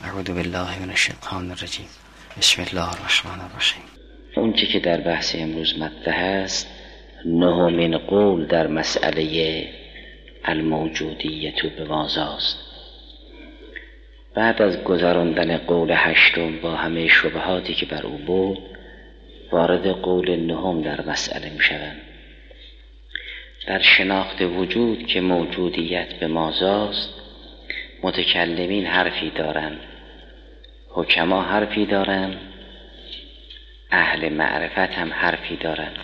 اعوذ بالله من الشیطان الرجیم. بسم الله الرحمن الرحیم. اون چه که در بحث امروز مطرح است، نهمین قول در مسئله الموجودیت بماذاست. بعد از گذراندن قول هشتم با همه شبهاتی که بر او بود، وارد قول نهم در مسئله می شوند. در شناخت وجود که موجودیت بماذاست، متکلمین حرفی دارند، حکما حرفی دارند، اهل معرفت هم حرفی دارند،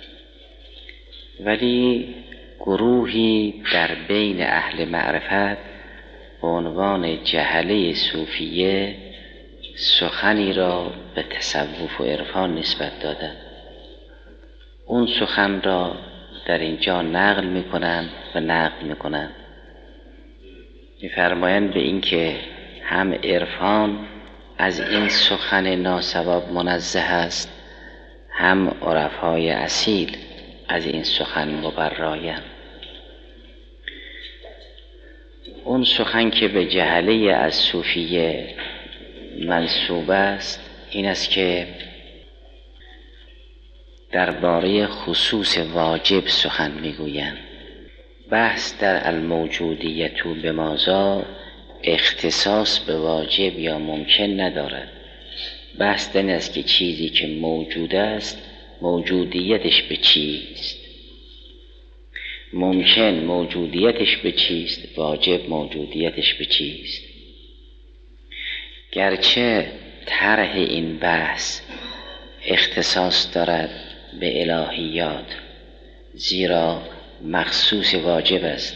ولی گروهی در بین اهل معرفت به عنوان جهله صوفیه سخنی را به تصوف و عرفان نسبت دادند. اون سخن را در اینجا نقل میکنند و نقل میکنند. میفرمایند به این که هم عرفان از این سخن ناصواب منزه است، هم عرفای اصیل از این سخن مبرایند. اون سخن که به جهله از صوفیه منسوب است این است که درباره خصوص واجب سخن میگویند. بحث در الموجودیت بماذا اختصاص به واجب یا ممکن ندارد. بحث این است که چیزی که موجود است موجودیتش به چیست، ممکن موجودیتش به چیست، واجب موجودیتش به چیست. گرچه طرح این بحث اختصاص دارد به الهیات، زیرا مخصوص واجب است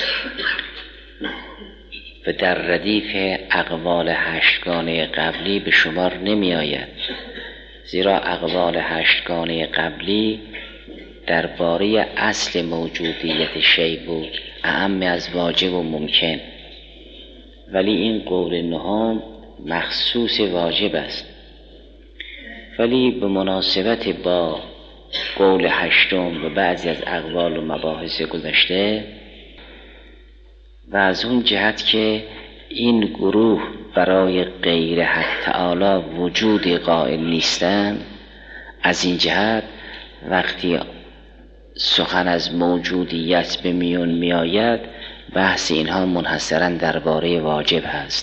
و در ردیف اقوال هشتگانه قبلی به شمار نمی آید، زیرا اقوال هشتگانه قبلی درباره اصل موجودیت شیء بود، اعم از واجب و ممکن، ولی این قول نهم مخصوص واجب است. ولی به مناسبت با قول هشتم و بعضی از اقوال و مباحث گذشته و از اون جهت که این گروه برای غیر حق تعالی وجودی قائل نیستند، از این جهت وقتی سخن از موجودیت به میون می آید بحث اینها منحصراً درباره واجب هست.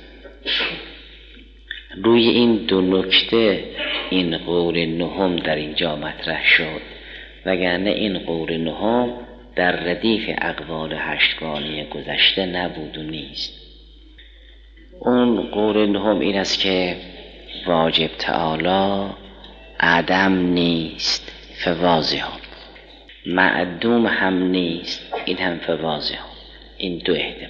روی این دو نکته این قول نهم در اینجا مطرح شد، وگرنه این قول نهم در ردیف اقوال هشتگانه گذشته نبود و نیست. اون قول نهم این است که واجب تعالی عدم نیست، فواضح، معدوم هم نیست، این هم فواضح، این دو احتمال.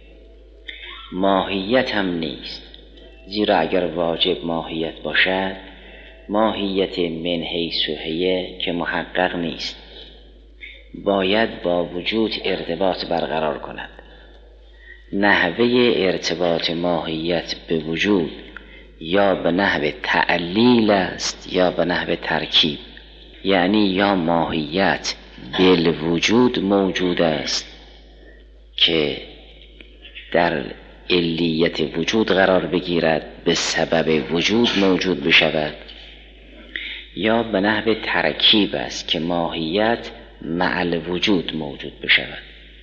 ماهیت هم نیست، زیرا اگر واجب ماهیت باشد ماهیت من حیث و هیه که محقق نیست، باید با وجود ارتباط برقرار کند. نحوه ارتباط ماهیت به وجود یا به نحو تعلیل است یا به نحو ترکیب، یعنی یا ماهیت بالوجود موجود است که در علیت وجود قرار بگیرد به سبب وجود موجود بشود، یا به نحو ترکیب است که ماهیت مع الوجود موجود بشود.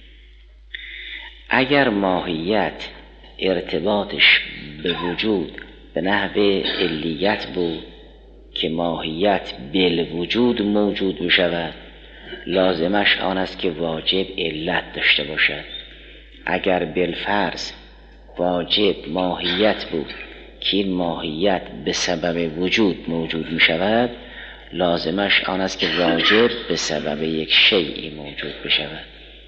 اگر ماهیت ارتباطش به وجود به نحو علیت بود که ماهیت بالوجود موجود بشود، لازمش آن است که واجب علت داشته باشد. اگر بالفرض واجب ماهیت بود که این ماهیت به سبب وجود موجود می شود، لازمش آن است که واجب به سبب یک شیئی موجود بشود.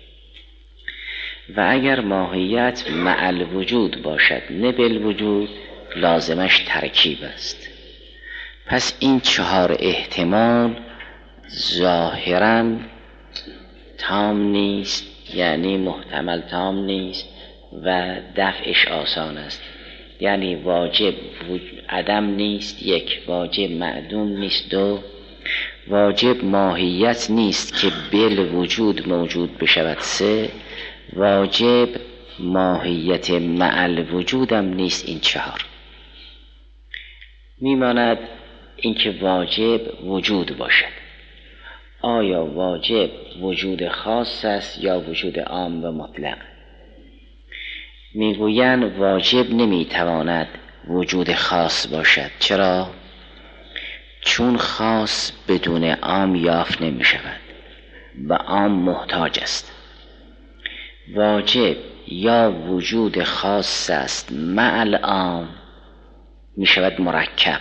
و اگر ماهیت مع الوجود باشد نه بالوجود، لازمش ترکیب است. پس این چهار احتمال ظاهراً تام نیست، یعنی محتمل تام نیست و دفعش آسان است. یعنی واجب عدم نیست، یک، واجب معدوم نیست، دو، واجب ماهیت نیست که بالوجود موجود بشود، سه، واجب ماهیت مع الوجود هم نیست. این 4 میماند اینکه واجب وجود باشد. آیا واجب وجود خاص است یا وجود عام و مطلق؟ میگویند واجب نمیتواند وجود خاص باشد. چرا؟ چون خاص بدون عام یافت نمی شود و عام محتاج است. واجب یا وجود خاص است مع العام می شود مرکب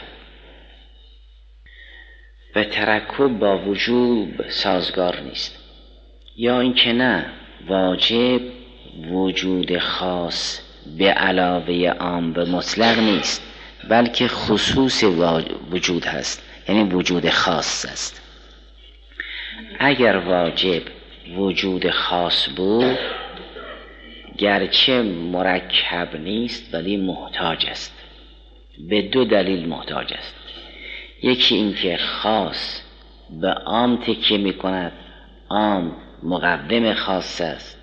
و ترکب با وجوب سازگار نیست، یا اینکه نه، واجب وجود خاص به علاوه عام و مطلق نیست، بلکه خصوص وجود هست، یعنی وجود خاص است. اگر واجب وجود خاص بود گرچه مرکب نیست ولی محتاج است. به 2 دلیل محتاج است. یکی اینکه خاص به عام تکیه می کند، عام مقوم خاص است.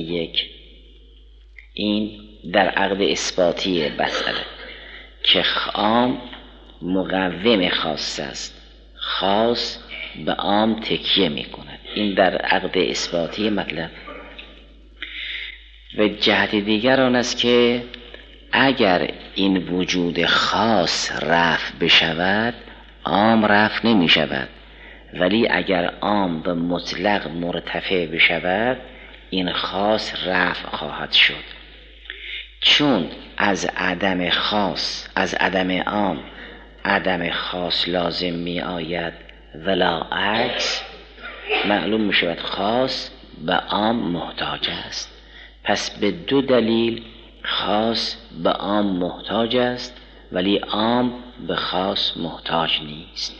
این در عقد اثباتی مسئله که عام مقوم خاص است، خاص به عام تکیه می کند. این در عقد اثباتی مطلب. و جهت دیگر آن است که اگر این وجود خاص رفع بشود عام رفع نمی شود، ولی اگر عام و مطلق مرتفع بشود این خاص رفع خواهد شد. چون از عدم خاص، از عدم عام، عدم خاص لازم می آید ولا عکس، معلوم می شود خاص به عام محتاج است. پس به 2 دلیل خاص به عام محتاج است ولی عام به خاص محتاج نیست.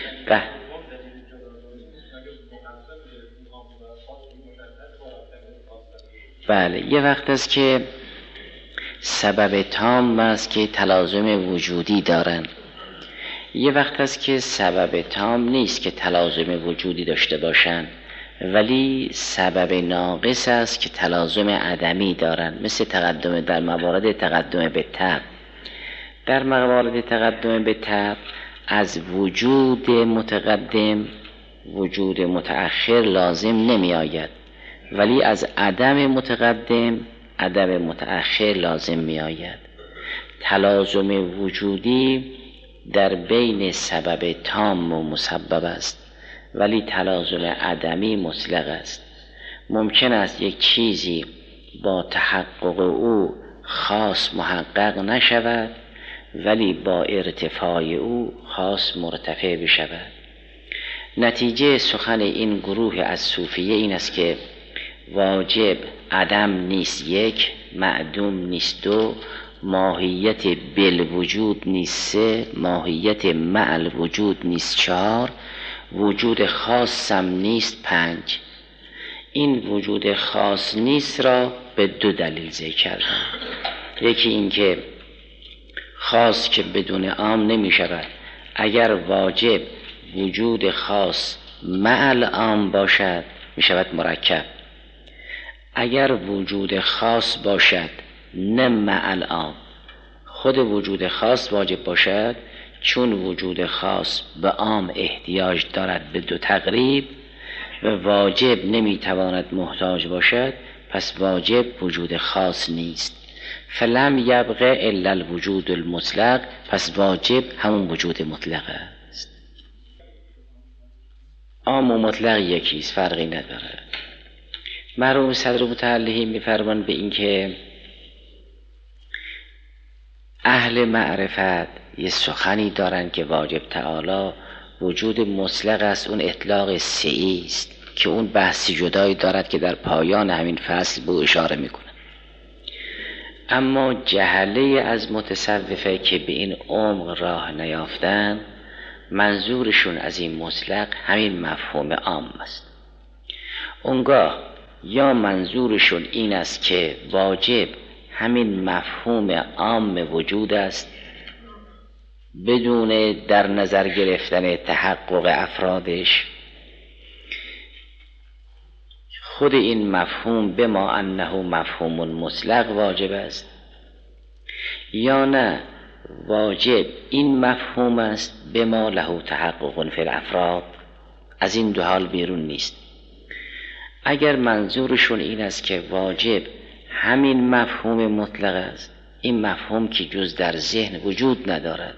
بله، یه وقت است که سبب تام است که تلازم وجودی دارن، یه وقت است که سبب تام نیست که تلازم وجودی داشته باشن، ولی سبب ناقص است که تلازم عدمی دارن، مثل تقدم در موارد تقدم به تبع. در موارد تقدم به تبع از وجود متقدم وجود متأخر لازم نمی آید، ولی از عدم متقدم عدم متأخر لازم می آید. تلازم وجودی در بین سبب تام و مسبب است، ولی تلازم عدمی مطلق است. ممکن است یک چیزی با تحقق او خاص محقق نشود ولی با ارتفاع او خاص مرتفع بشود. نتیجه سخن این گروه از صوفیه این است که واجب عدم نیست 1، معدوم نیست 2، ماهیت بالوجود نیست 3، ماهیت مع الوجود نیست 4، وجود خاص هم نیست 5. این وجود خاص نیست را به 2 دلیل ذکر کردم. یکی این که خاص که بدون عام نمی شود. اگر واجب وجود خاص مع العام باشد می شود مرکب. اگر وجود خاص باشد نه مع العام، خود وجود خاص واجب باشد، چون وجود خاص به عام احتیاج دارد به 2 تقریب و واجب نمیتواند محتاج باشد، پس واجب وجود خاص نیست. فلم یبقى الا الوجود المطلق، پس واجب همون وجود مطلق است. عام و مطلق یکیست، فرقی نداره. مرحوم صدر متعلی میفرمان به این که اهل معرفت یه سخنی دارن که واجب تعالی وجود مطلق است، اون اطلاق سعی است که اون بحثی جدایی دارد که در پایان همین فصل به اشاره میکنه. اما جهله از متصوفه که به این عمق راه نیافتن، منظورشون از این مطلق همین مفهوم عام است. اونگاه یا منظورشون این است که واجب همین مفهوم عام وجود است بدون در نظر گرفتن تحقق افرادش. خود این مفهوم به ما انه مفهوم مطلق واجب است، یا نه واجب این مفهوم است به ما له تحقق فی الافراد؟ از این دو حال بیرون نیست. اگر منظورشون این است که واجب همین مفهوم مطلق است، این مفهوم که جز در ذهن وجود ندارد،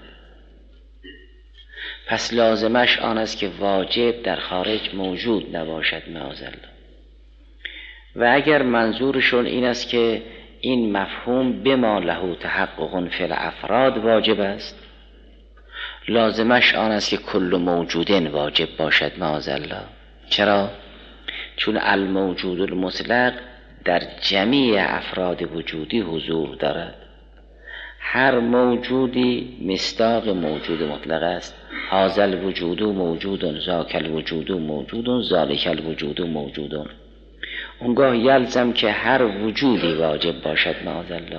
پس لازمش آن است که واجب در خارج موجود نباشد معاذالله. و اگر منظورشون این است که این مفهوم به ما له تحقق فی الافراد واجب است، لازمش آن است که کل موجود واجب باشد معاذالله. چرا؟ چون الموجود المطلق در جمیع افراد وجودی حضور دارد. هر موجودی مصداق موجود مطلق است. هذا الوجود موجود، ذاک الوجود موجود، ذالک الوجود موجود. اونگاه یلزم که هر وجودی واجب باشد معاذالله،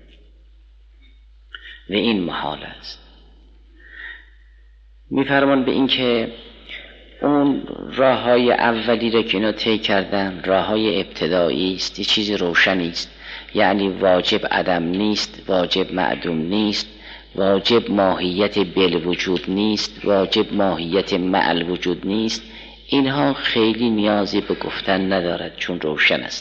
و این محال است. میفرمان به این که اون راه های اولی را که اینا طی کردن راه های ابتدایی است، یه چیزی روشنی است، یعنی واجب عدم نیست، واجب معدوم نیست، واجب ماهیت بالوجود نیست، واجب ماهیت مع الوجود نیست. اینها خیلی نیازی به گفتن ندارد چون روشن است.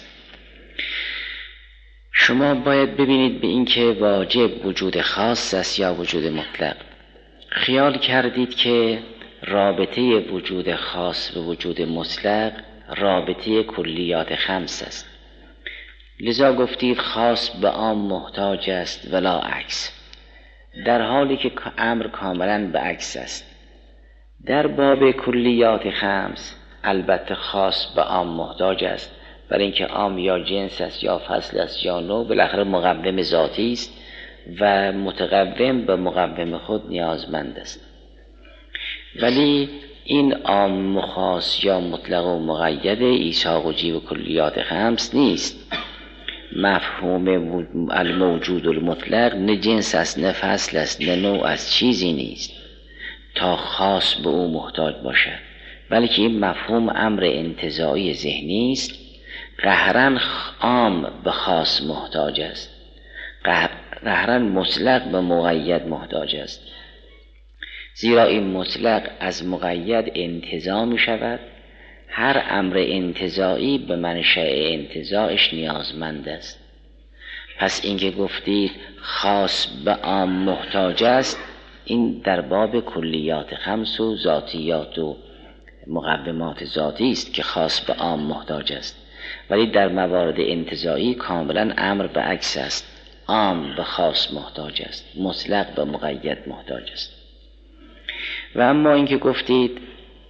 شما باید ببینید به این که واجب وجود خاص است یا وجود مطلق. خیال کردید که رابطه وجود خاص و وجود مطلق رابطه کلیات خمس است، لذا گفتید خاص به عام محتاج است ولا عکس، در حالی که امر کاملا به عکس است. در باب کلیات خمس البته خاص به عام محتاج است، برای اینکه عام یا جنس است یا فصل است یا نوع، بالاخره مقوم ذاتی است و متقوم به مقوم خود نیازمند است. ولی این عام و خاص یا مطلق و مقید ایثاق و جیب کلیات خمس نیست. مفهوم الموجود المطلق نه جنس است، نه فصل است، نه نوع است، چیزی نیست تا خاص به او محتاج باشد، بلکه این مفهوم امر انتزاعی ذهنی است. قهرن عام به خاص محتاج است، قهرن مطلق به مقید محتاج است، زیرا این مطلق از مقید انتزاع می شود. هر امر انتزاعی به منشأ انتزاعش نیازمند است. پس اینکه گفتید خاص به عام محتاج است، این در باب کلیات خمس و ذاتیات و مقومات ذاتی است که خاص به عام محتاج است، ولی در موارد انتزاعی کاملا امر به عکس است. عام به خاص محتاج است، مطلق به مقید محتاج است. و اما اینکه گفتید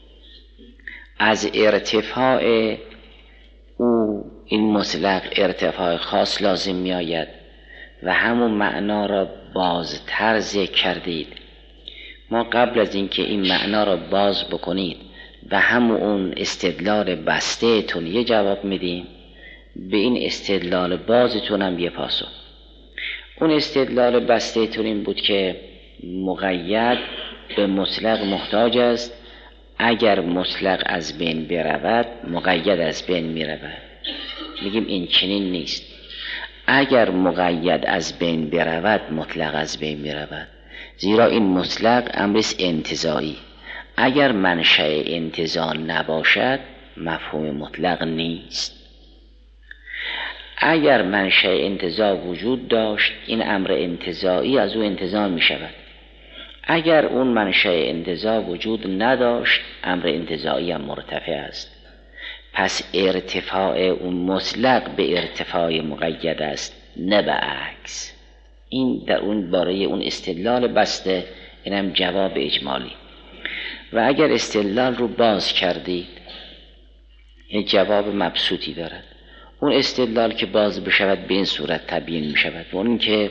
از ارتفاع او این مطلق ارتفاع خاص لازم می آید و همون معنا را بازتر ذکر کردید. ما قبل از اینکه این معنا را باز بکنید و همون اون استدلال بسته تون یه جواب میدیم، به این استدلال بازتون هم یه پاسخ. اون استدلال بسته تون این بود که مقید به مطلق محتاج است. اگر مطلق از بین برود مقید از بین می رود. میگیم این چنین نیست. اگر مقید از بین برود مطلق از بین می رود، زیرا این مطلق امرش انتزاعی. اگر منشأ انتزاع نباشد مفهوم مطلق نیست. اگر منشأ انتزاع وجود داشت این امر انتزاعی از او انتزاع می شود. اگر اون منشأ انتزاع وجود نداشت امر انتزاعی هم مرتفع است. پس ارتفاع اون مطلق به ارتفاع مقید است، نه به عکس. این در اون باره اون استدلال بسته، اینم جواب اجمالی. و اگر استدلال رو باز کردید این جواب مبسوطی دارد. اون استدلال که باز بشود به این صورت تبیین می شود، و اون که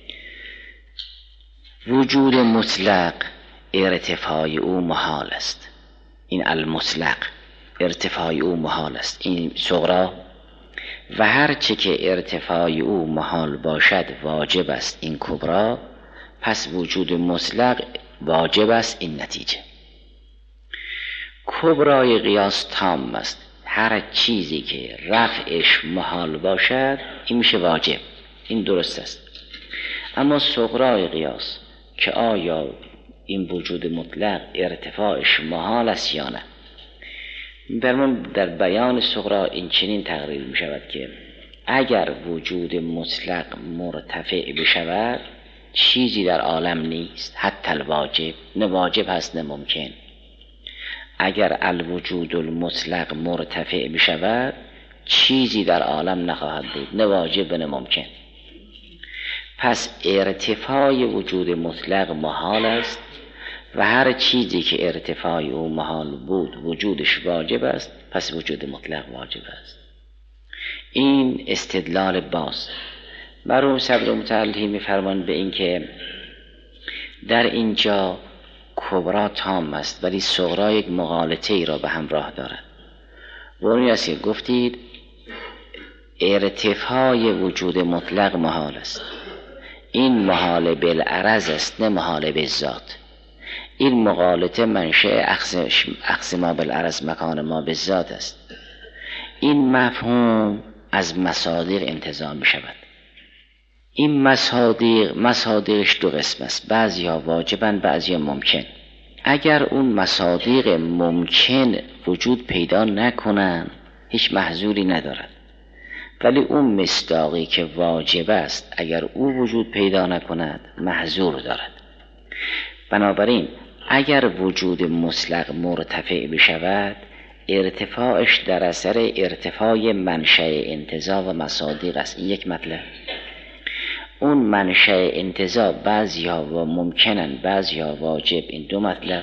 وجود مطلق ارتفاع او محال است. این المطلق ارتفاع او محال است، این صغرا. و هرچه که ارتفاع او محال باشد واجب است، این کبرا. پس وجود مطلق واجب است، این نتیجه. کبرای قیاس تام است. هر چیزی که رفعش محال باشد این میشه واجب، این درست است. اما صغرای قیاس که آیا این وجود مطلق ارتفاعش محال است یا نه، در بیان صغرا این چنین تقریر می شود که اگر وجود مطلق مرتفع بشود چیزی در عالم نیست، حتی الواجب، نه واجب هست نه ممکن. اگر الوجود المطلق مرتفع بشود چیزی در عالم نخواهد بود، نه واجب و نه ممکن. پس ارتفاع وجود مطلق محال است و هر چیزی که ارتفاع او محال بود وجودش واجب است، پس وجود مطلق واجب است. این استدلال باز. مرحوم صدر متعلی می‌فرمایند به این که در اینجا کبرا تام است ولی صغرا یک مغالطه ای را به همراه دارد. و اونی است که گفتید ارتفاع وجود مطلق محال است. این محال بالعرض است نه محال بالذات. این مغالطه منشأ اخذ ما بالعرض مکان ما بالذات است. این مفهوم از مصادیق انتزاع می شود. این مصادیقش دو قسم است، بعضی ها واجبن بعضی ها ممکن. اگر اون مصادیق ممکن وجود پیدا نکنن هیچ محذوری ندارد، ولی اون مصداقی که واجب است اگر او وجود پیدا نکند محذور دارد. بنابراین اگر وجود مطلق مرتفع بشود ارتفاعش در اثر ارتفاع منشأ انتزاع و مصادیق است. این یک مطلب. اون منشأ انتزاع بعضی ها و ممکنن بعضی ها واجب، این دو مطلب.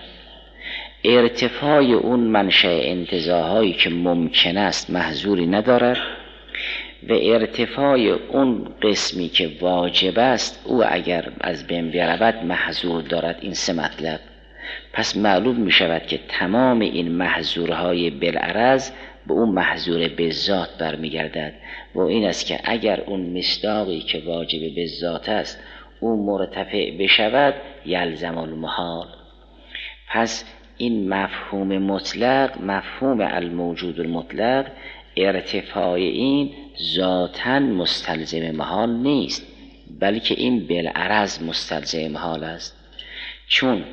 ارتفاع اون منشأ انتزاع هایی که ممکن است محذوری ندارد و ارتفاع اون قسمی که واجب است او اگر از بین برود محذور دارد. این سه مطلب. پس معلوم می شود که تمام این محذورهای بالعرض به اون محذور بالذات برمیگردد و این است که اگر اون مصداقی که واجب بالذات است او مرتفع بشود یلزم المحال. پس این مفهوم مطلق، مفهوم الموجود المطلق، ارتفاع این ذاتاً مستلزم محال نیست بلکه این بالعرض مستلزم محال است، چون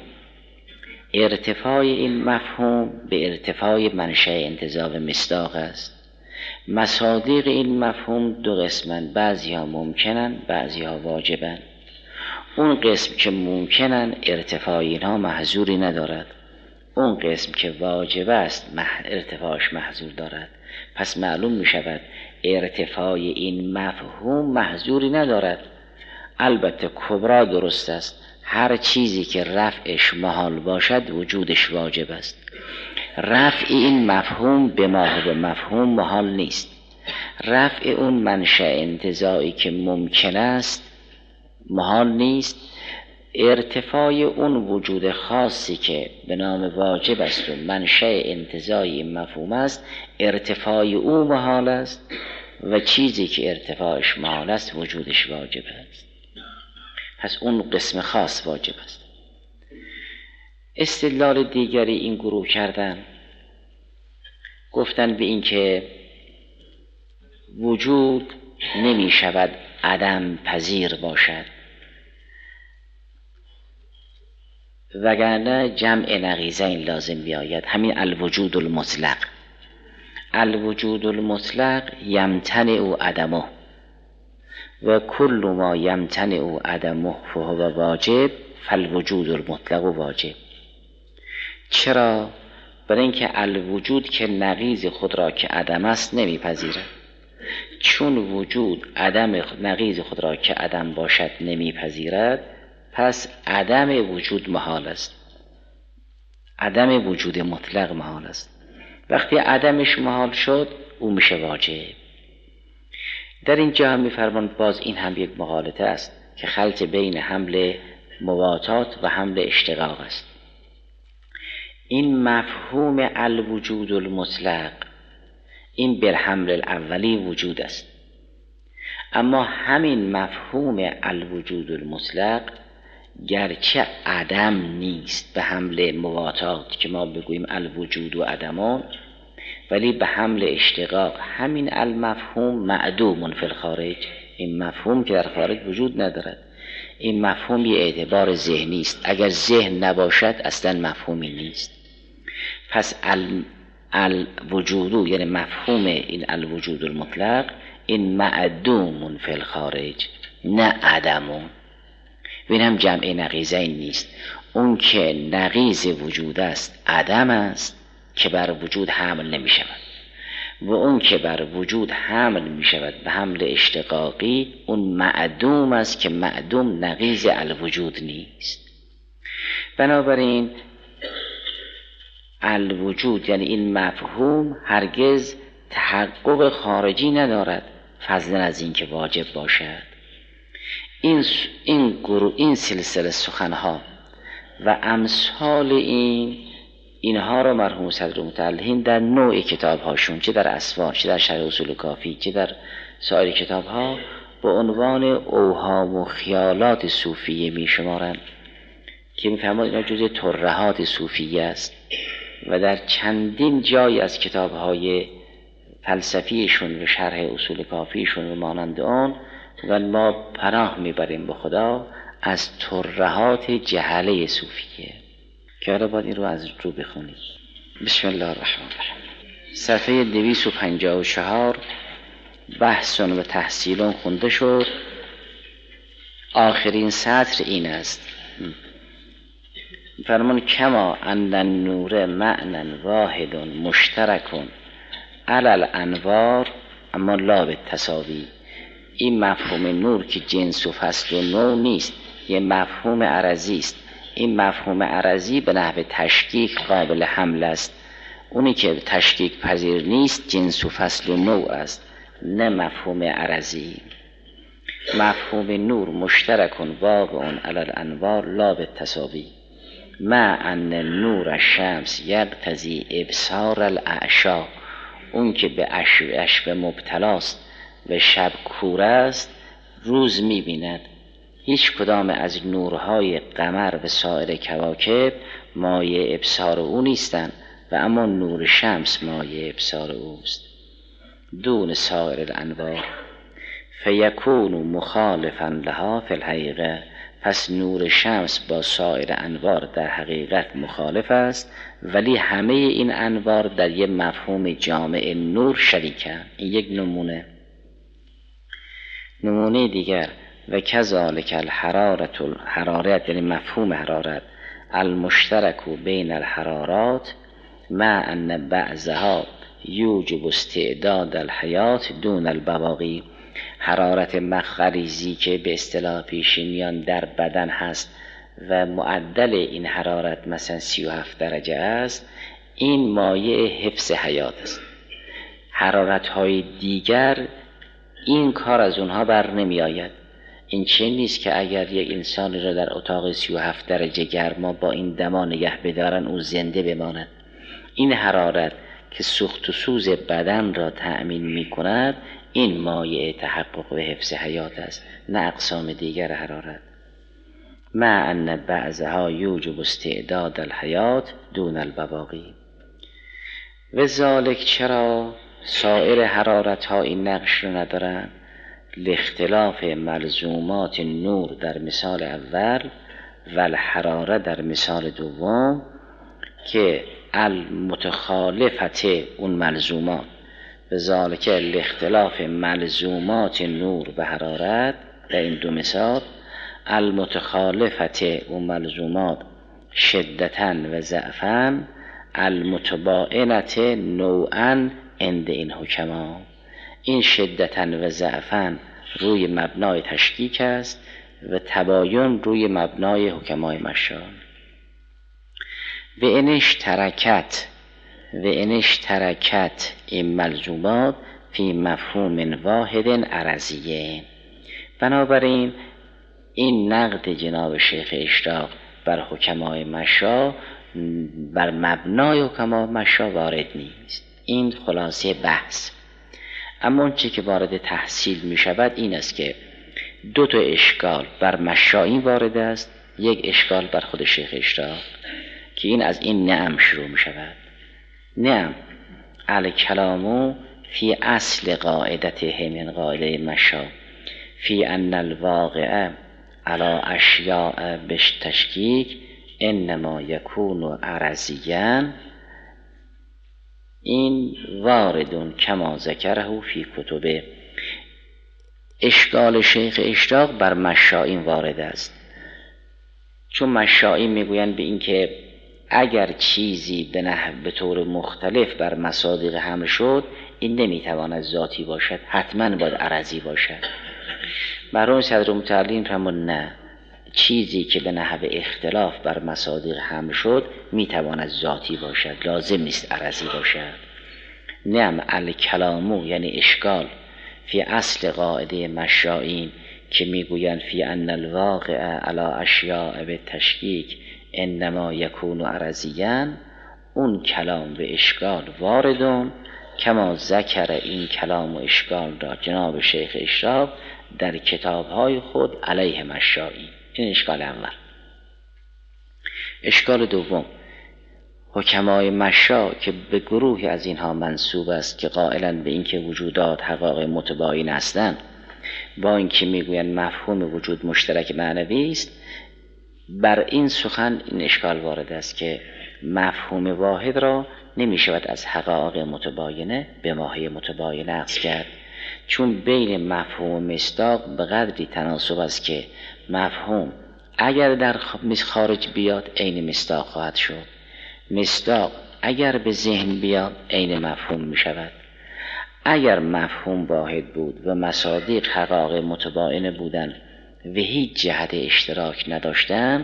ارتفاع این مفهوم به ارتفاع منشأ انتزاع و مصداق است. مصادیق این مفهوم دو قسمن، بعضی ها ممکنن بعضی ها واجبن. اون قسم که ممکنن ارتفاع اینها محذوری ندارد، اون قسم که واجب است ارتفاعش محذور دارد. پس معلوم می شود ارتفاع این مفهوم محذوری ندارد. البته کبرا درست است، هر چیزی که رفعش محال باشد وجودش واجب است. رفع این مفهوم به مفهوم محال نیست. رفع اون منشأ انتزاعی که ممکن است محال نیست. ارتفاع اون وجود خاصی که به نام واجب است و منشأ انتزاعی این مفهوم است ارتفاع او محال است و چیزی که ارتفاعش محال است وجودش واجب است. پس اون قسم خاص واجب است. استدلال دیگری این گروه کردن، گفتن به این که وجود نمی شود عدم پذیر باشد وگرنه جمع نقیضین لازم بیاید، همین الوجود المطلق. الوجود المطلق یمتنع عدمه و کل ما یمتنع عدمه فهو واجب فالوجود المطلق واجب. چرا؟ برای اینکه الوجود که نقیض خود را که عدم است نمیپذیرد. چون وجود عدم نقیض خود را که عدم باشد نمیپذیرد پس عدم وجود محال است، عدم وجود مطلق محال است. وقتی عدمش محال شد او میشه واجب. در اینجا هم میفرمان باز این هم یک مغالطه است که خلط بین حمل مواتات و حمل اشتقاق است. این مفهوم الوجود المطلق این بالحمل الاولی وجود است، اما همین مفهوم الوجود المطلق گرچه عدم نیست به حمل مواتات که ما بگوییم الوجود و عدمان، ولی به حمل اشتقاق همین المفهوم معدوم فی الخارج، این مفهوم که در خارج وجود ندارد، این مفهوم یه اعتبار ذهنی است، اگر ذهن نباشد اصلا مفهومی نیست. پس الوجود یعنی مفهوم این الوجود المطلق این معدوم فی الخارج نه عدمون. این هم جمع نقیضین نیست، اون که نقیض وجود است عدم است که بر وجود حمل نمی شود، و اون که بر وجود حمل می شود به حمل اشتقاقی اون معدوم است که معدوم نقیض الوجود نیست. بنابراین الوجود یعنی این مفهوم هرگز تحقق خارجی ندارد فضلا از این که واجب باشد. این سلسله سخنها و امثال اینها را مرحوم صدر متعلحین در نوع کتاب هاشون، چه در اسوار، چه در شرح اصول کافی، چه در سایر کتاب ها، به عنوان اوهام و خیالات صوفیه می شمارند که میفهمند اینا جزء ترهات صوفیه است و در چندین جای از کتاب های فلسفیشون و شرح اصول کافیشون و مانند آن و ما پناه میبریم به خدا از ترهات جهله صوفیه که حالا باید این رو از رو بخونید. بسم الله الرحمن الرحیم. صفحه 254 بحثون و تحصیلون خونده شد. آخرین سطر این است: فرمان کما ان النور معنی واحد مشترک علی الانوار اما لا بالتساوی. این مفهوم نور که جنس و فصل و نوع نیست، یه مفهوم عرضی است. این مفهوم عرضی به نحو تشکیک قابل حمل است، اونی که تشکیک پذیر نیست جنس و فصل و نوع است، نه مفهوم عرضی. مفهوم نور مشترک واقع علی الانوار لا بالتساوی مع ان نور الشمس یقتضی ابصار الاعشا. اون که به اشب مبتلاست و شب کور است روز می‌بیند. هیچ کدام از نورهای قمر و سایر کواکب مایه ابصار او نیستند و اما نور شمس مایه ابصار اوست دون سایر الانوار فیکون مخالفا لها فی الحقیقه. پس نور شمس با سایر انوار در حقیقت مخالف است، ولی همه این انوار در یک مفهوم جامع نور شریکند. این یک نمونه دیگر: و کذالک الحرارت یعنی مفهوم حرارت المشترک بین الحرارات مع ان بعضها یوجب استعداد الحیات دون البواقی. حرارت مخغریزی که به اصطلاح پیشینیان در بدن هست و معدل این حرارت مثلا 37 درجه است، این مایه حفظ حیات است. حرارت های دیگر این کار از اونها بر نمی آید. این چه نیست که اگر یک انسانی را در اتاق 37 درجه گرما با این دما نگه بدارن او زنده بماند. این حرارت که سوخت و سوز بدن را تأمین می کند این مایه تحقق و حفظ حیات است، نه اقسام دیگر حرارت. مع ان بعضها یوجب استعداد الحیات دون البواقی. و ذالک چرا سایر حرارت ها این نقش رو ندارن؟ لاختلاف ملزومات نور در مثال اول و الحراره در مثال دوم که المتخالفت اون ملزومات. و ذالک لاختلاف ملزومات نور و حرارت در این دو مثال، المتخالفت اون ملزومات شدتاً و ضعفاً المتباینت نوعاً عند این حکما. این شدتاً و ضعفاً روی مبنای تشکیک است و تباین روی مبنای حکمای مشا. و انش ترکت این ملزومات فی مفهوم واحد عرضیه. بنابراین این نقد جناب شیخ اشراق بر حکمای مشا بر مبنای حکمای مشا وارد نیست. این خلاصه بحث. اما اون چی که وارد تحصیل می شود این است که دو تا اشکال بر مشایی وارد است، یک اشکال بر خود شیخ اشراق که این از این نعم شروع می شود. نعم الکلام فی اصل قاعدته من قاعده مشا فی ان الواقع علی اشیاء بالتشکیک انما یکون عرضیاً، این واردون کما ذکره فی کتبه. اشکال شیخ اشراق بر مشائین وارد است، چون مشائین میگویند به این که اگر چیزی به طور مختلف بر مصادیق حمل شد، این نمیتواند ذاتی باشد، حتما باید عرضی باشد. مرحوم صدر متعلیم فرمود نه، چیزی که به نحو اختلاف بر مصادیق حمل شد میتواند ذاتی باشد، لازم نیست عرضی باشد. نعم الکلامو یعنی اشکال فی اصل قاعده مشائین که میگویند فی ان الواقع علی اشیاء بالتشکیک انما یکون عرضیاً، اون کلام به اشکال واردون کما ذکر این کلام و اشکال را جناب شیخ اشراق در کتابهای خود علیه مشائین. این اشکال اول. اشکال دوم، حکمای مشا که به گروهی از اینها منسوب است که قائلند به اینکه وجودات حقایق متباین هستند، با اینکه میگویند مفهوم وجود مشترک معنوی است، بر این سخن این اشکال وارد است که مفهوم واحد را نمی شود از حقایق متباینه به ماهی متباینه اخذ کرد، چون بین مفهوم و مصداق به قدری تناسب است که مفهوم اگر در خارج بیاد عین مصداق خواهد شد، مصداق اگر به ذهن بیاد عین مفهوم می شود. اگر مفهوم واحد بود و مصادیق حقایق متباینه بودند و هیچ جهت اشتراک نداشتند،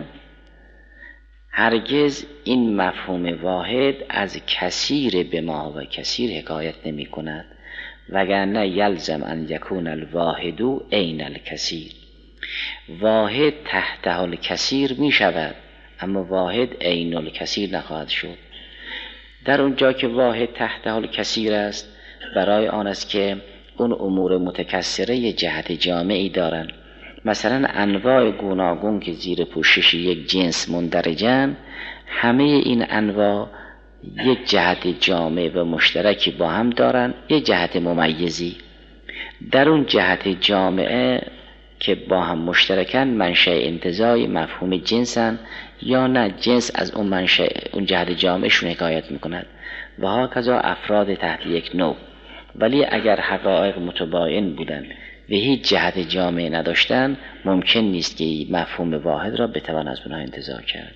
هرگز این مفهوم واحد از کثیر به ما و کثیر حکایت نمی کند، وگرنه یلزم ان یکون الواحد عین الکثیر. واحد تحت الکثیر می شود، اما واحد عین الکثیر نخواهد شد. در اونجا که واحد تحت الکثیر است، برای آن است که اون امور متکثره جهت جامعی دارند. مثلا انواع گوناگون که زیر پوشش یک جنس مندرجن، همه این انواع یک جهت جامع و مشترکی با هم دارن، یک جهت ممیزی. در اون جهت جامعه که با هم مشترکن منشأ انتزاعی مفهوم جنسن، یا نه جنس از اون منشأ اون جهت جامعشون حکایت میکند و هاکذا افراد تحت یک نوع. ولی اگر حقایق متباین بودن و هیچ جهت جامع نداشتن، ممکن نیست که مفهوم واحد را بتوان از اونها انتزاع کرد.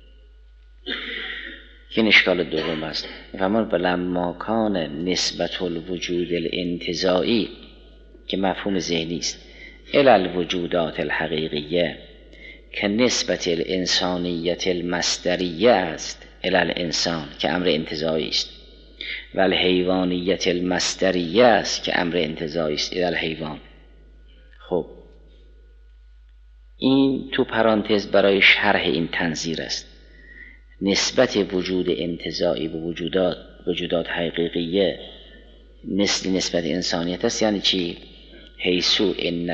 این اشکال دوم است. فرمان ولما کان نسبت الوجود الانتزاعی که مفهوم ذهنی است الی الوجودات الحقیقیه که نسبت الانسانیت المصدریه است الی الانسان که امر انتزاعی است، و الحیوانیت المصدریه است که امر انتزاعی است الی الحیوان. خب این تو پرانتز برای شرح این تنظیر است. نسبت وجود انتزاعی به وجودات حقیقیه مثل نسبت انسانیت است. یعنی چی؟ حیثو ان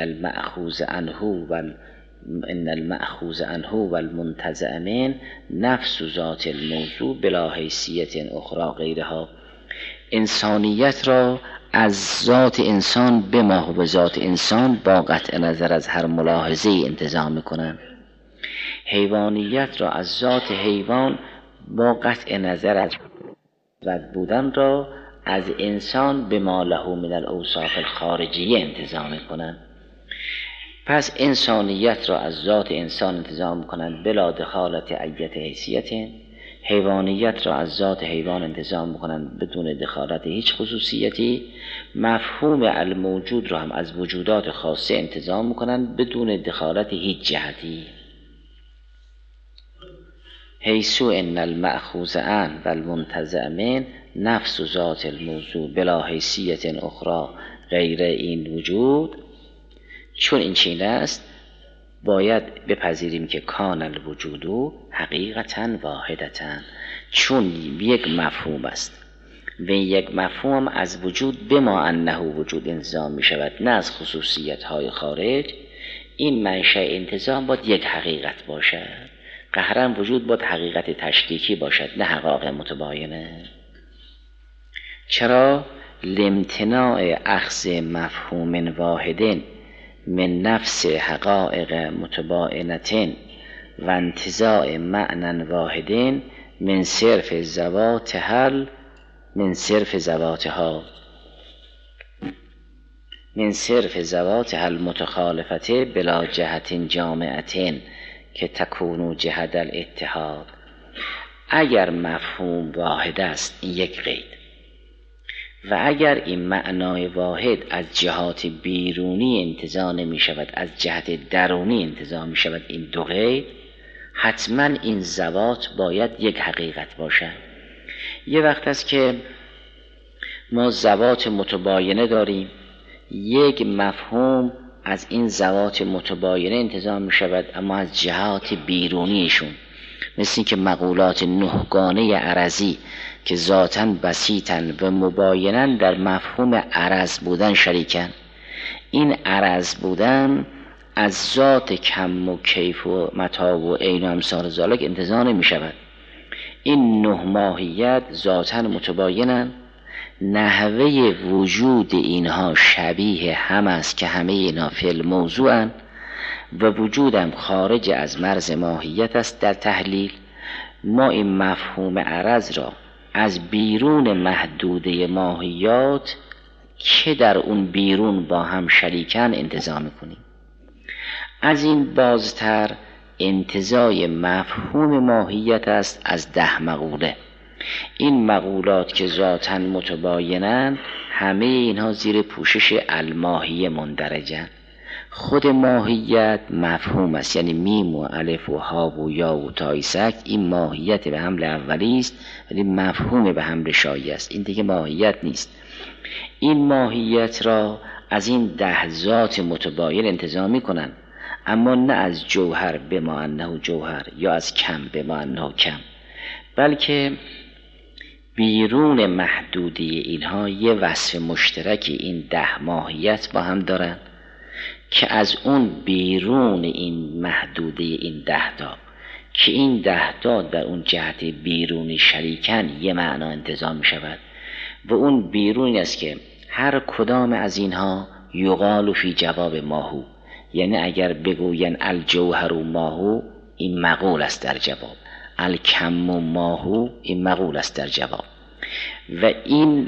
المأخوذ عنه والمنتزع منه نفس ذات الموضوع بلا حیثیت اخرى غیرها. انسانیت را از ذات انسان به ما و ذات انسان با قطع نظر از هر ملاحظه انتزاع میکنند. حیوانیت را از ذات حیوان با قطع نظر از رد بودن را از انسان به ما له من الاوصاف الخارجیه انتزاع میکنند. پس انسانیت را از ذات انسان انتزاع میکنند بلا دخالت ایت حیثیت، حیوانیت را از ذات حیوان انتزاع میکنند بدون دخالت هیچ خصوصیتی، مفهوم الموجود را هم از وجودات خاصه انتزاع میکنند بدون دخالت هیچ جهتی. حیثو ان المأخوذ عنه والمنتزع منه نفس ذات الموضوع بلا حیثیت اخرى غیر این وجود. چون این چین است باید بپذیریم که کان الوجود حقیقتا واحدتا، چون یک مفهوم است و یک مفهوم از وجود به ما انه وجود انتزاع می شود، نه از خصوصیت های خارج. این منشأ انتزاع باید یک حقیقت باشد. قهرن وجود باید حقیقت تشکیکی باشد، نه حقایق متباینه. چرا؟ لامتناع اخذ مفهوم واحد من نفس حقایق متباینة و انتزاع معنی واحد من صرف ذواتها المتخالفة بلا جهت جامعة که تکون جهت الاتحاد. اگر مفهوم واحد است، این یک قید، و اگر این معنای واحد از جهات بیرونی انتزاع نمی شود، از جهت درونی انتزاع می شود، این دو قید، حتما این ذوات باید یک حقیقت باشد. یه وقت است که ما ذوات متباینه داریم، یک مفهوم از این ذوات متباینه انتزاع می شود اما از جهات بیرونیشون، مثل این که مقولات نهگانه عرضی که ذاتاً بسیطاً و مبایناً در مفهوم عرض بودن شریکن. این عرض بودن از ذات کم و کیف و متاع و عین و امثال ذالک انتزاع نمی شود. این نه ماهیت ذاتاً متباینن، نحوه وجود اینها شبیه هم است که همه اینا فی الموضوعن و وجودم خارج از مرز ماهیت است. در تحلیل ما این مفهوم عرض را از بیرون محدوده ماهیات که در اون بیرون با هم شریکن انتزاع میکنیم. از این بازتر انتزاع مفهوم ماهیت است از 10 مقوله. این مقولات که ذاتاً متباینن، همه اینها زیر پوشش الماهیه مندرجن. خود ماهیت مفهوم است، یعنی میم و الف و ها و یا و تای سکت، این ماهیت به حمل اولی است ولی مفهوم به حمل شایی است، این دیگه ماهیت نیست. این ماهیت را از این 10 ذات متباین انتزاع میکنن، اما نه از جوهر بما انه جوهر یا از کم بما انه کم، بلکه بیرون محدودی اینها یه وصف مشترکی این 10 ماهیت با هم دارن که از اون بیرون این محدوده این 10 تا که این 10 تا در اون جهت بیرونی شریکن یه معنا انتزاع می شود و اون بیرونی است که هر کدام از اینها یقال فی جواب ماهو، یعنی اگر بگوین الجوهر ماهو این مقول است در جواب، الکم ماهو این مقول است در جواب، و این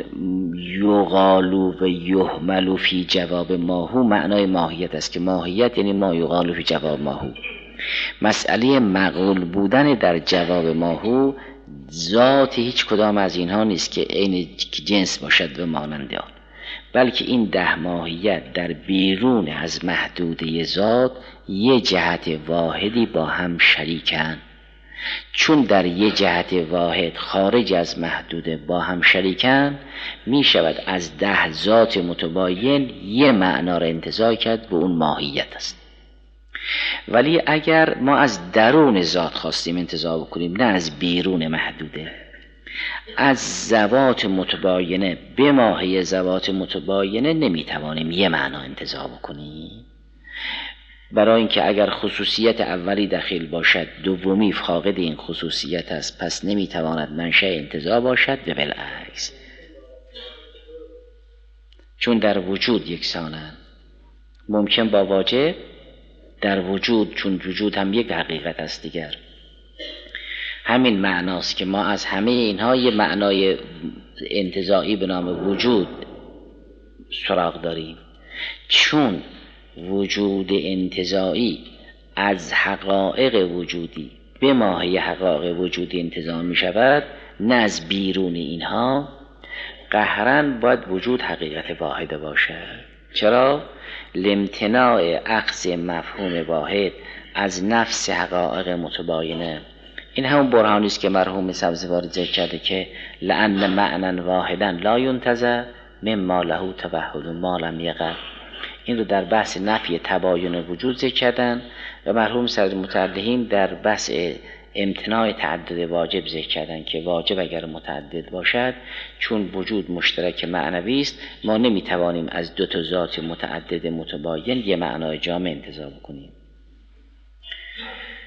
یقالو و یحملو فی جواب ماهو معنای ماهیت است که ماهیت یعنی ما یقالو فی جواب ماهو. مسئله مقول بودن در جواب ماهو ذات هیچ کدام از اینها نیست که عین جنس باشد و مانند آن، بلکه این 10 ماهیت در بیرون از محدوده ذات یه جهت واحدی با هم شریکن. چون در یه جهت واحد خارج از محدوده با هم شریکن، می شود از 10 ذات متباین یه معنا را انتزاع کرد و اون ماهیت است. ولی اگر ما از درون ذات خواستیم انتزاع بکنیم، نه از بیرون محدوده، از ذوات متباینه به ماهی ذوات متباینه نمیتوانیم یه معنا انتزاع بکنیم، برای اینکه اگر خصوصیت اولی دخیل باشد دومی فاقد این خصوصیت است، پس نمیتواند منشأ انتزاع باشد و بالعکس. چون در وجود یکسانند، ممکن با واجب در وجود، چون وجود هم یک حقیقت است دیگر. همین معناست که ما از همه اینها یه معنای انتزاعی به نام وجود سراغ داریم. چون وجود انتزاعی از حقایق وجودی به ماهی حقایق وجودی انتزاع می شود، نه از بیرون اینها، قهرن باید وجود حقیقت واحده باشد. چرا؟ لامتناع اخذ مفهوم واحد از نفس حقایق متباینه. این همون برهانی است که مرحوم سبزواری ذکر کرده که لأن معنی واحدا لا ينتزع مما له توحد ما لم یقع. این رو در بحث نفی تباین وجود ذکر کردن و مرحوم سید متعلحین در بحث امتناع تعدد واجب ذکر کردن که واجب اگر متعدد باشد، چون وجود مشترک معنوی است، ما نمیتوانیم از 2 تا ذات متعدد متباین یه معنای جامع انتزاع بکنیم.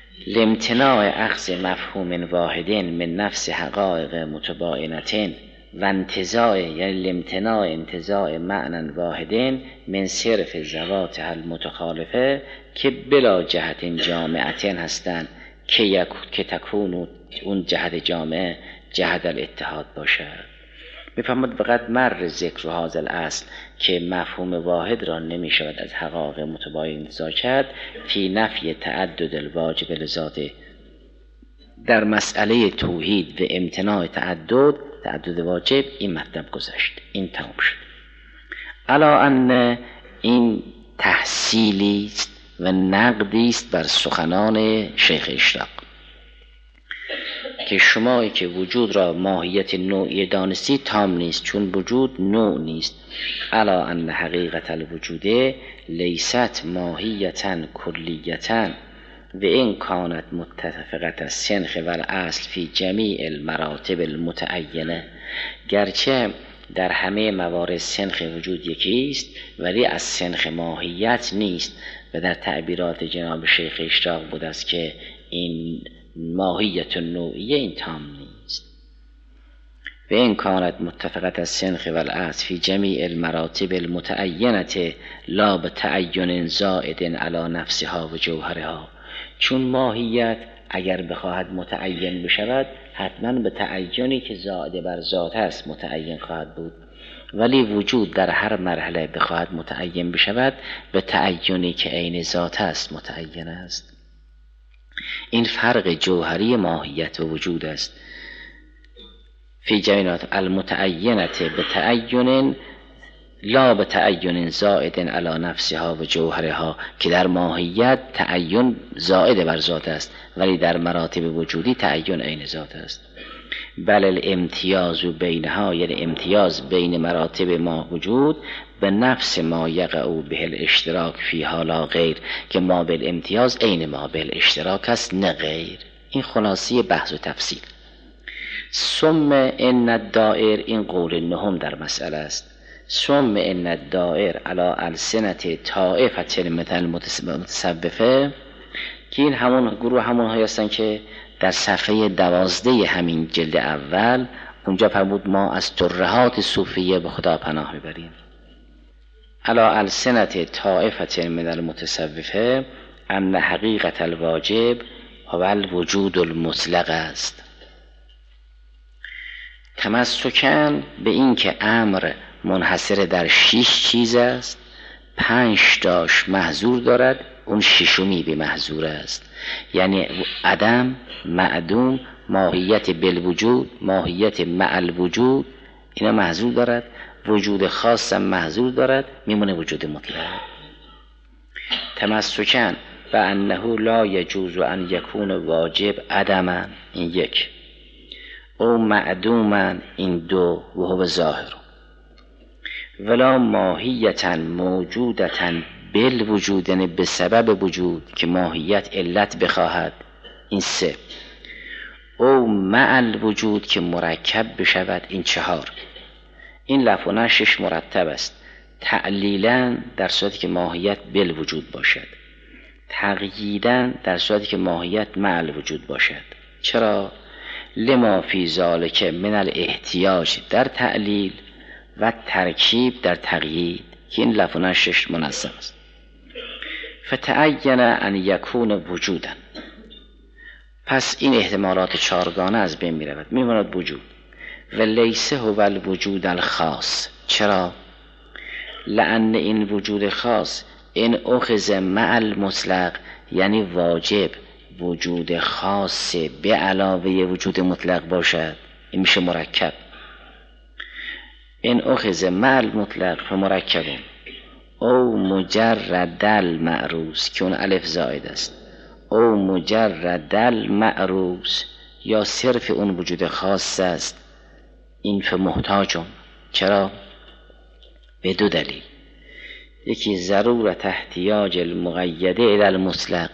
لامتناع اخذ مفهوم واحد من نفس حقایق متباینتین و انتزاع یعنی الامتناع انتزاع معنی واحدین من صرف ذوات المتخالفه که بلا جهت جامعتین هستند که تکون اون جهت جامعه جهت الاتحاد باشد. میفهمد فقط مر ذکر هذا الاصل که مفهوم واحد را نمی شود از حقایق متباین انتزاع کرد فی نفی تعدد الواجب لذاته. در مسئله توحید و امتناع تعدد واجب این مطلب گذشت، این تمام شد. علا ان این تحصیلی است و نقدی است بر سخنان شیخ اشراق که شمایی که وجود را ماهیت نوعی دانستی تام نیست، چون وجود نوع نیست. علا ان حقیقت الوجوده لیست ماهیتا کلیتا و این کانت متفقت از سنخ و الاصل فی جمیع المراتب المتعینه. گرچه در همه موارد سنخ وجود یکی است ولی از سنخ ماهیت نیست و در تعبیرات جناب شیخ اشراق بود است که این ماهیت نوعیه این تام نیست. و این کانت متفقت از سنخ و الاصل فی جمیع المراتب المتعینه لا بتعین زائد علی نفسها و جوهرها. چون ماهیت اگر بخواهد متعین بشود حتما به تعینی که زائد بر ذات است متعین خواهد بود، ولی وجود در هر مرحله بخواهد متعین بشود به تعینی که عین ذات است متعین است. این فرق جوهری ماهیت و وجود است. فی جمینات المتعینه به تعین لا به تعین زائد علی نفسها و جوهرها، که در ماهیت تعین زائد بر ذات است ولی در مراتب وجودی تعین عین ذات است. بل الامتیاز بینها یعنی امتیاز بین مراتب ما وجود به نفس ما یقع به الاشتراک فیها لا غیر، که ما بالامتیاز عین ما بالاشتراک است نه غیر. این خلاصی بحث و تفصیل. ثم ان الدائر این قول نهم در مسئله است. ثم ان الدائر علی السنة طائفة مثل المتصوفه، که این همون گروه همون هستن که در صفحه 12 همین جلد اول اونجا فرمود ما از ترهات صوفیه به خدا پناه میبریم. علی السنة طائفة من المتصوفه ان حقیقت الواجب هو الوجود المطلق است. تمسکن به این که امر منحصر در 6 چیز است، 5 تاش محظور دارد، اون 6می به محظور است. یعنی عدم، معدوم، ماهیت بالوجود، ماهیت مع الوجود، اینا محظور دارد. وجود خاص هم محظور دارد، میمونه وجود مطلق. تمسکن و انه لا یجوز ان یکون واجب عدما، این 1، او معدوما، این 2، و هو ظاهر. ولا ماهیتا موجودتا بالوجود، یعنی به سبب وجود که ماهیت علت بخواهد، این 3، او مع الوجود که مرکب بشود، این 4. این لفظ 6 مرتب است. تعلیلا در صورتی که ماهیت بالوجود باشد، تقییدا در صورتی که ماهیت مع الوجود باشد. چرا؟ لما فی ذالک من الاحتیاج در تعلیل و ترکیب در تقیید، که این لفظ 6 منظم است. فتعین ان یکون وجودا، پس این احتمالات 4گانه از بین می رود، می ماند وجود. و لیس هو الوجود الخاص. چرا؟ لان این وجود خاص این اخذ مع المطلق، یعنی واجب وجود خاص به علاوه وجود مطلق باشد، این میشه مرکب. این اخذ مع المطلق فمرکب او مجرد المعروض، که اون الف زائد است، او مجرد المعروض، یا صرف اون وجود خاص است، این فمحتاجم. چرا؟ به 2 دلیل. یکی ضرورت احتیاج المقیده الی المطلق،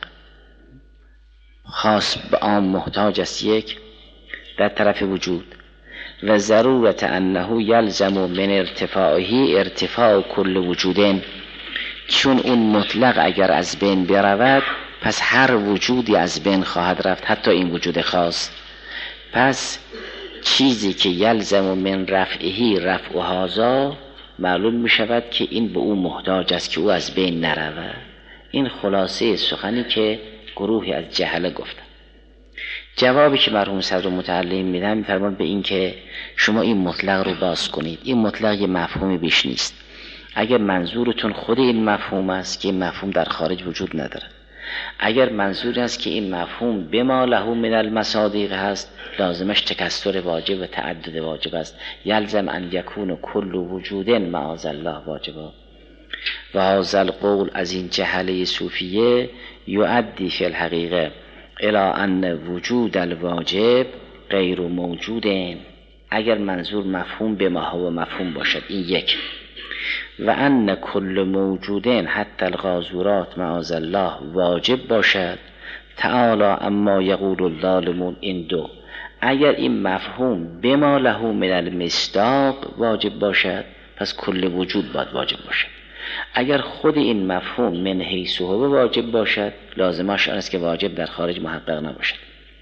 خاص به عام محتاج است 1 در طرف وجود، و ضرورت انه یلزم من ارتفاعه ارتفاع کل وجودین، چون اون مطلق اگر از بین برود پس هر وجودی از بین خواهد رفت، حتی این وجود خاص. پس چیزی که یلزم من رفعهی رفع هذا، معلوم می شود که این به او محتاج است که او از بین نرود. این خلاصه سخنی که گروهی از جهله گفتن. جوابی که مرحوم صدر متعلم میدن میفرمان به این که شما این مطلق رو باز کنید. این مطلق یه مفهومی بیش نیست. اگر منظورتون خود این مفهوم است که این مفهوم در خارج وجود نداره، اگر منظور است که این مفهوم بما له من المصادیق هست، لازمش تکثر واجب و تعدد واجب است. یلزم ان یکون کل وجود معاذ الله واجبا. و هذا القول از این جهله صوفیه یؤدی فی الحقیقه الی ان وجود الواجب غیر موجود. اگر منظور مفهوم بما هو مفهوم باشد، این یک. و ان کل موجود حتی الغازورات معاذ الله واجب باشد، تعالی اما یقول الظالمون، این دو. اگر این مفهوم بما له من المصداق واجب باشد، پس کل وجود باید واجب باشد. اگر خود این مفهوم من حیث هو واجب باشد، لازمش آن است که واجب در خارج محقق نباشد.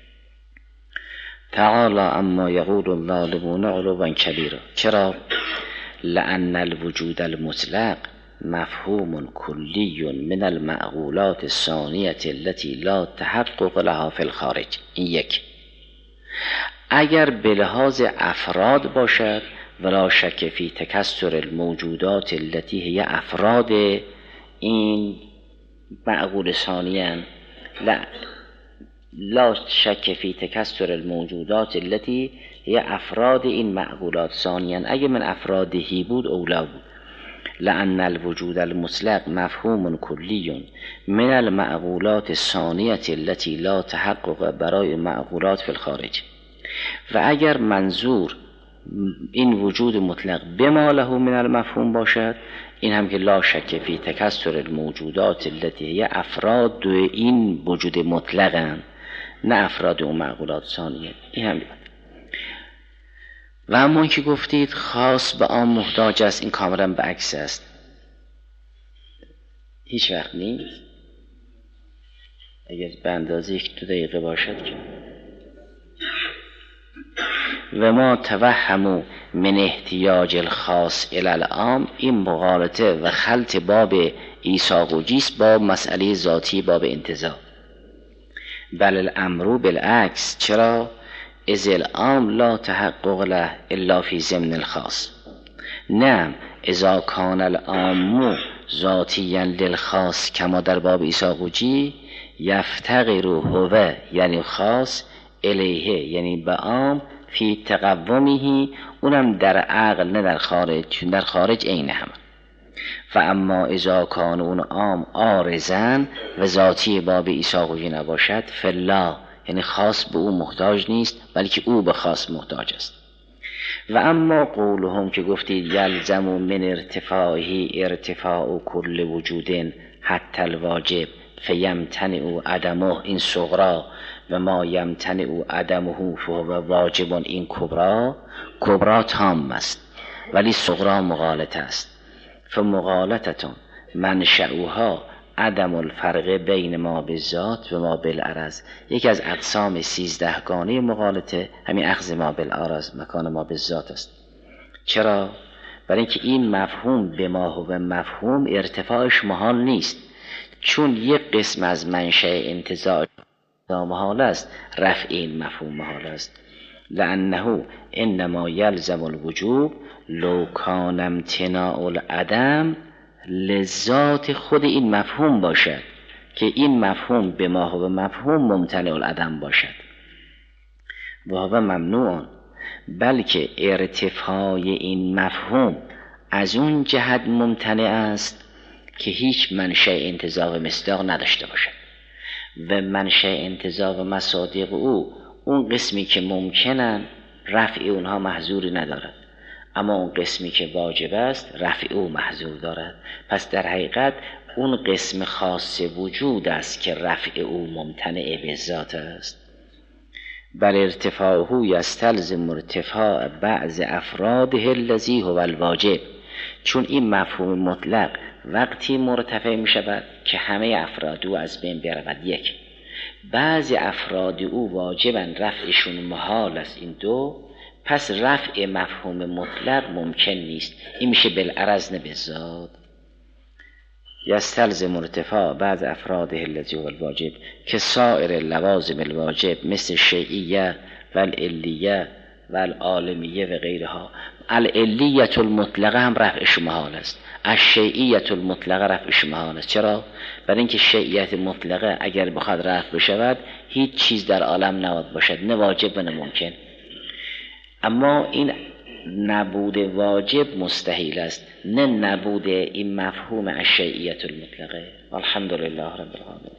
تعالی اما یقول الظالمون علوا کبیرا. چرا؟ لأن الوجود المطلق مفهوم کلی من المعقولات الثانیة التي لا تحقق لها فی الخارج. این یک. اگر به لحاظ افراد باشد، ولا شک فی تکثر الموجودات التي هي افراد این معقول ثانیاً، لا شک فی تکثر الموجودات التي هي افراد این معقولات ثانیاً، اگه من افرادهی بود اولا بود. لأن الوجود المطلق مفهوم کلی من المعقولات الثانیة التي لا تحقق برای معقولات فی الخارج. و اگر منظور این وجود مطلق بما له من المفهوم باشد، این هم که لا شک فی تکثر الموجودات التي هي افراد این وجود مطلقن، نه افراد اون معقولات ثانیه. این هم بیاد. و اما که گفتید خاص به عام محتاج است، این کاملا به عکس است. هیچ وقت نیست. اگر به اندازه 1-2 دقیقه باشد که و ما توهمو من احتیاج الخاص الی العام، این مغالطه و خلط باب ایثاق و جیس با مسئله ذاتی باب انتزاع. بل الامر بالعکس. چرا؟ اذ العام لا تحقق له الا فی ضمن الخاص. نه اذا کان العام ذاتیا للخاص کما در باب ایثاق و جی، یفتقر هو یعنی خاص الیه یعنی به عام فی تقومه، اونم در عقل نه در خارج، چون در خارج عین هم. و اما اذا کان اون عام عارضن و ذاتی باب ایثاق و جی نباشد، فلا یعنی خاص به او محتاج نیست، بلکه او به خاص محتاج است. و اما قولهم که گفتید یلزم من ارتفاعه ارتفاع کل وجود حتی الواجب فیمتنع عدمه، این صغرا، و ما یمتنع عدمه فهو واجب، این کبرا. کبرا تام است ولی صغرا مغالطه است. فمغالطتون منشأها عدم الفرق بین ما بالذات و ما بالعرض. یکی از اقسام 13 گانه مغالطه همین اخذ ما بالعرض مکان ما بالذات است. چرا؟ برای اینکه این مفهوم به ما هو مفهوم ارتفاعش محال نیست، چون یک قسم از منشأ انتزاع محال است، رفع این مفهوم محال است. لأنه انما یلزم الوجوب لو کان امتناع العدم لذات خود این مفهوم باشد، که این مفهوم به ما هو مفهوم ممتنع العدم باشد و هو ممنوع، بلکه ارتفاع این مفهوم از اون جهت ممتنع است که هیچ منشأ انتزاع مصداق نداشته باشد. و منشأ انتزاع و مصادیق او اون قسمی که ممکنن رفع اونها محظوری ندارد، اما اون قسمی که واجب است رفع او محظور دارد. پس در حقیقت اون قسم خاص وجود است که رفع او ممتنع به ذات است. بل ارتفاعه یستلزم ارتفاع بعض افراده الذی هو الواجب، چون این مفهوم مطلق وقتی مرتفع می شود که همه افراد او از بین برود. یک، بعضی افراد او واجبا رفعشون محال است، این دو. پس رفع مفهوم مطلق ممکن نیست. این میشه بالعرض نه بالذات. یستلزم ارتفاع بعض افراده الذی هو الواجب که سایر لوازم الواجب مثل شیعیه و العلیه و العالمیه و غیرها. العلیت المطلقه هم رفعش محال است، الشیعیت المطلقه رفعش محال است. چرا؟ برای اینکه شیعیت مطلقه اگر بخواد رفع بشود هیچ چیز در عالم نباید باشد، نه واجب و نه ممکن. اما این نبود واجب مستحیل است، نه نبود این مفهوم الشیعیت المطلقه. والحمدلله رب العالمین.